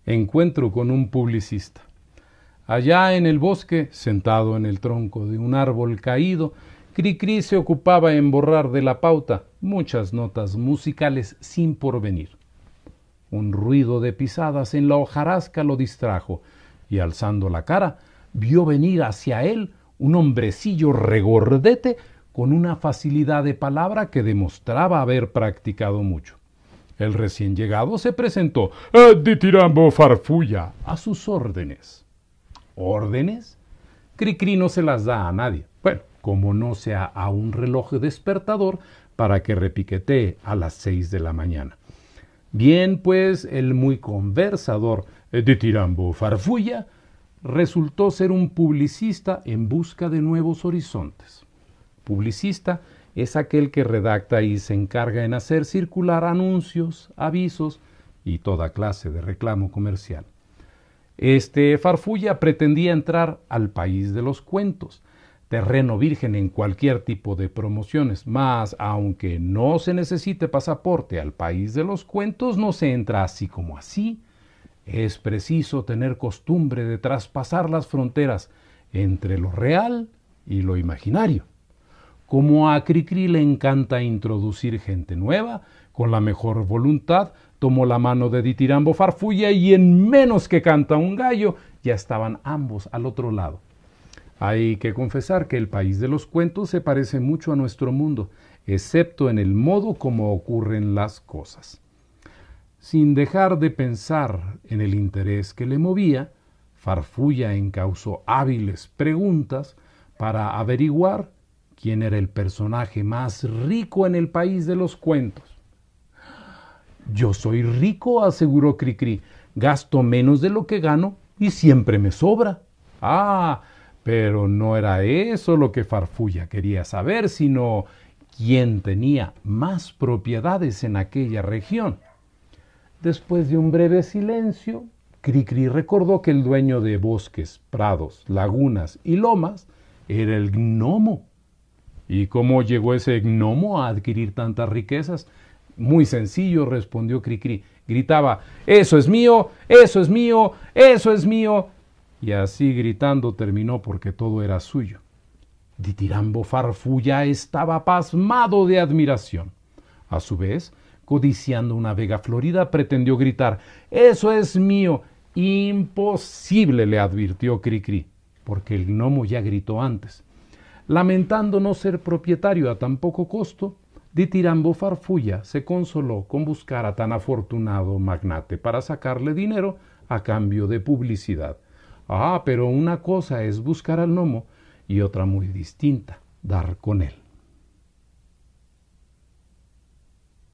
Encuentro con un publicista. Allá en el bosque, sentado en el tronco de un árbol caído, Cricri se ocupaba en borrar de la pauta muchas notas musicales sin porvenir. Un ruido de pisadas en la hojarasca lo distrajo, y alzando la cara, vio venir hacia él un hombrecillo regordete con una facilidad de palabra que demostraba haber practicado mucho. El recién llegado se presentó, Ditirambo Farfulla, a sus órdenes. ¿Órdenes? Cricri no se las da a nadie. Bueno, como no sea a un reloj despertador para que repiquetee a las 6 de la mañana. Bien, pues, el muy conversador Ditirambo Farfulla resultó ser un publicista en busca de nuevos horizontes. Publicista es aquel que redacta y se encarga en hacer circular anuncios, avisos y toda clase de reclamo comercial. Este Farfulla pretendía entrar al país de los cuentos, terreno virgen en cualquier tipo de promociones, mas aunque no se necesite pasaporte al país de los cuentos, no se entra así como así. Es preciso tener costumbre de traspasar las fronteras entre lo real y lo imaginario. Como a Cricri le encanta introducir gente nueva, con la mejor voluntad tomó la mano de Ditirambo Farfulla y en menos que canta un gallo ya estaban ambos al otro lado. Hay que confesar que el país de los cuentos se parece mucho a nuestro mundo, excepto en el modo como ocurren las cosas. Sin dejar de pensar en el interés que le movía, Farfulla encauzó hábiles preguntas para averiguar quién era el personaje más rico en el país de los cuentos. Yo soy rico, aseguró Cricri. Gasto menos de lo que gano y siempre me sobra. Pero no era eso lo que Farfulla quería saber, sino quién tenía más propiedades en aquella región. Después de un breve silencio, Cricri recordó que el dueño de bosques, prados, lagunas y lomas era el gnomo. ¿Y cómo llegó ese gnomo a adquirir tantas riquezas? Muy sencillo, respondió Cricri. Gritaba, ¡eso es mío! ¡Eso es mío! ¡Eso es mío! Y así gritando terminó porque todo era suyo. Ditirambo Farfulla estaba pasmado de admiración. A su vez, codiciando una vega florida, pretendió gritar, ¡eso es mío! Imposible, le advirtió Cricri, porque el gnomo ya gritó antes. Lamentando no ser propietario a tan poco costo, Ditirambo Farfulla se consoló con buscar a tan afortunado magnate para sacarle dinero a cambio de publicidad. Pero una cosa es buscar al gnomo y otra muy distinta, dar con él.